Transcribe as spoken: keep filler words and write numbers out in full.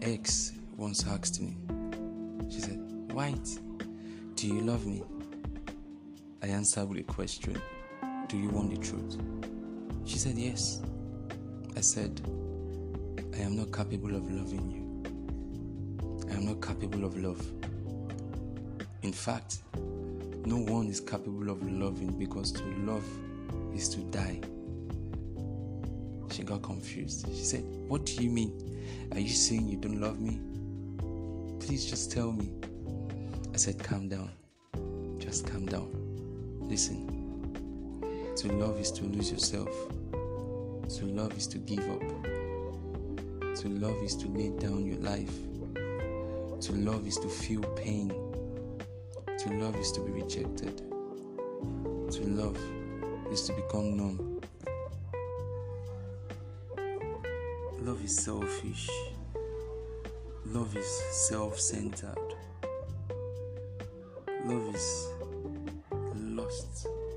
ex once asked me, she said, White, do you love me? I answered with a question, do you want the truth? She said yes. I said, I am not capable of loving you. I am not capable of love. In fact, no one is capable of loving, because to love is to die. She got confused. She said, what do you mean? Are you saying you don't love me? Please just tell me. I said, calm down. Just calm down. Listen. To love is to lose yourself. To love is to give up. To love is to lay down your life. To love is to feel pain. To love is to be rejected. To love is to become numb. Love is selfish. Love is self-centered. Love is lost